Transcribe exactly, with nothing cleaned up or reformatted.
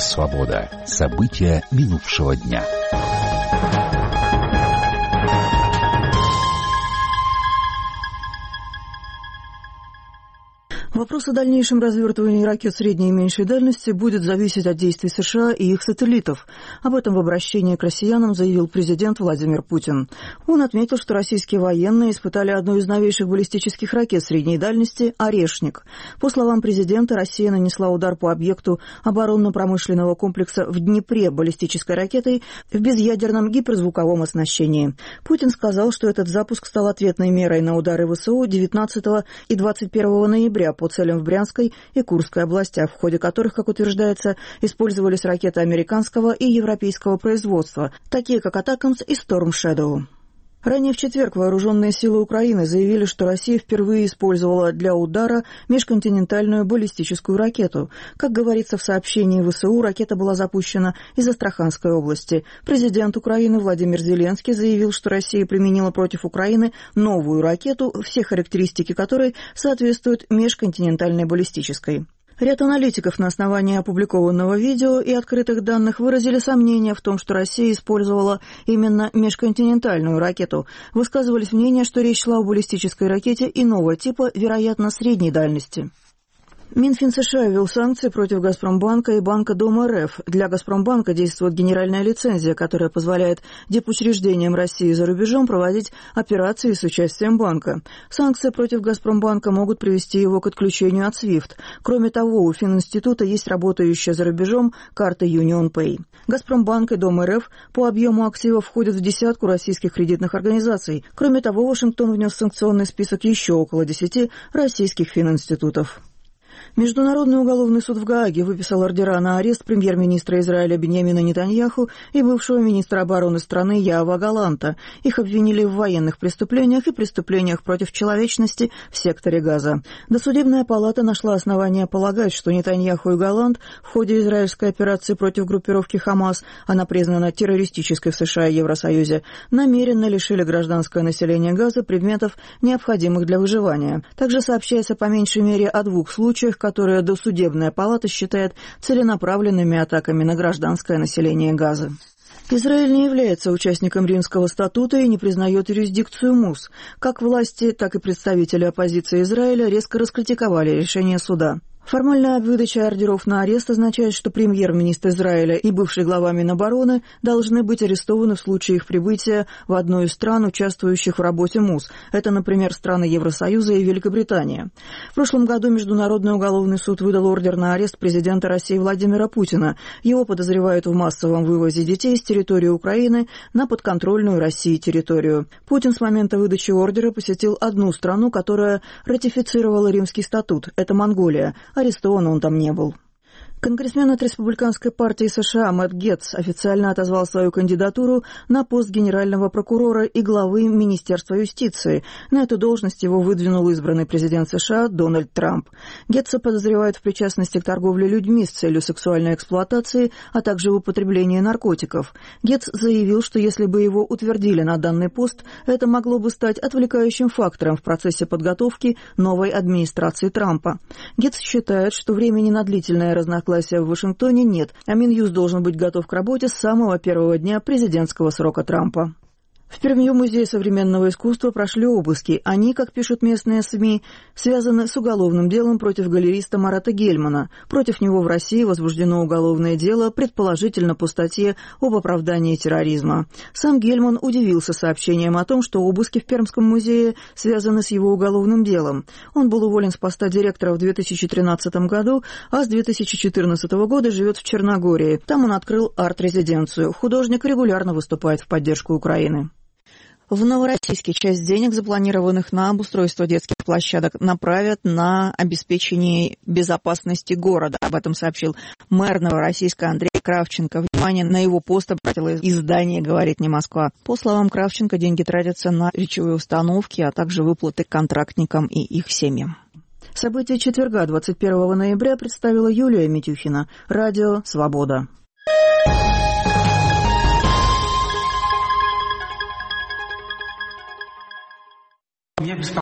«Свобода». События минувшего дня. Вопрос о дальнейшем развертывании ракет средней и меньшей дальности будет зависеть от действий США и их сателлитов. Об этом в обращении к россиянам заявил президент Владимир Путин. Он отметил, что российские военные испытали одну из новейших баллистических ракет средней дальности «Орешник». По словам президента, Россия нанесла удар по объекту оборонно-промышленного комплекса в Днепре баллистической ракетой в безъядерном гиперзвуковом оснащении. Путин сказал, что этот запуск стал ответной мерой на удары ВСУ девятнадцатого и двадцать первого ноября по целям в Брянской и Курской областях, в ходе которых, как утверждается, использовались ракеты американского и европейского производства, такие как «Атакамс» и «Storm Shadow». Ранее в четверг вооруженные силы Украины заявили, что Россия впервые использовала для удара межконтинентальную баллистическую ракету. Как говорится в сообщении ВСУ, ракета была запущена из Астраханской области. Президент Украины Владимир Зеленский заявил, что Россия применила против Украины новую ракету, все характеристики которой соответствуют межконтинентальной баллистической. Ряд аналитиков на основании опубликованного видео и открытых данных выразили сомнения в том, что Россия использовала именно межконтинентальную ракету. Высказывались мнения, что речь шла о баллистической ракете иного типа, вероятно, средней дальности. Минфин США ввел санкции против Газпромбанка и Банка Дом РФ. Для Газпромбанка действует генеральная лицензия, которая позволяет депучреждениям России за рубежом проводить операции с участием банка. Санкции против Газпромбанка могут привести его к отключению от свифт. Кроме того, у Фининститута есть работающая за рубежом карта UnionPay. Газпромбанк и Дом РФ по объему активов входят в десятку российских кредитных организаций. Кроме того, Вашингтон внес в санкционный список еще около десяти российских фининститутов. Международный уголовный суд в Гааге выписал ордера на арест премьер-министра Израиля Биньямина Нетаньяху и бывшего министра обороны страны Яава Галанта. Их обвинили в военных преступлениях и преступлениях против человечности в секторе Газа. Досудебная палата нашла основания полагать, что Нетаньяху и Галант в ходе израильской операции против группировки Хамас, она признана террористической в США и Евросоюзе, намеренно лишили гражданское население Газа предметов, необходимых для выживания. Также сообщается по меньшей мере о двух случаях, которые досудебная палата считает целенаправленными атаками на гражданское население Газа. Израиль не является участником Римского статута и не признает юрисдикцию МУС. Как власти, так и представители оппозиции Израиля резко раскритиковали решение суда. Формальная выдача ордеров на арест означает, что премьер-министр Израиля и бывший глава Минобороны должны быть арестованы в случае их прибытия в одну из стран, участвующих в работе МУС. Это, например, страны Евросоюза и Великобритания. В прошлом году Международный уголовный суд выдал ордер на арест президента России Владимира Путина. Его подозревают в массовом вывозе детей с территории Украины на подконтрольную России территорию. Путин с момента выдачи ордера посетил одну страну, которая ратифицировала Римский статут. Это Монголия. Арестован он там не был. Конгрессмен от Республиканской партии США Мэтт Гетц официально отозвал свою кандидатуру на пост генерального прокурора и главы Министерства юстиции. На эту должность его выдвинул избранный президент США Дональд Трамп. Гетца подозревают в причастности к торговле людьми с целью сексуальной эксплуатации, а также в употреблении наркотиков. Гетц заявил, что если бы его утвердили на данный пост, это могло бы стать отвлекающим фактором в процессе подготовки новой администрации Трампа. Гетц считает, что времени на длительное разногласие в Вашингтоне нет, а Минюст должен быть готов к работе с самого первого дня президентского срока Трампа. В Перми Музее современного искусства прошли обыски. Они, как пишут местные СМИ, связаны с уголовным делом против галериста Марата Гельмана. Против него в России возбуждено уголовное дело, предположительно по статье об оправдании терроризма. Сам Гельман удивился сообщением о том, что обыски в Пермском музее связаны с его уголовным делом. Он был уволен с поста директора в две тысячи тринадцатом году, а с две тысячи четырнадцатого года живет в Черногории. Там он открыл арт-резиденцию. Художник регулярно выступает в поддержку Украины. В Новороссийске часть денег, запланированных на обустройство детских площадок, направят на обеспечение безопасности города. Об этом сообщил мэр Новороссийска Андрей Кравченко. Внимание на его пост обратило издание «Говорит не Москва». По словам Кравченко, деньги тратятся на речевые установки, а также выплаты контрактникам и их семьям. События четверга, двадцать первого ноября, представила Юлия Митюхина. Радио «Свобода».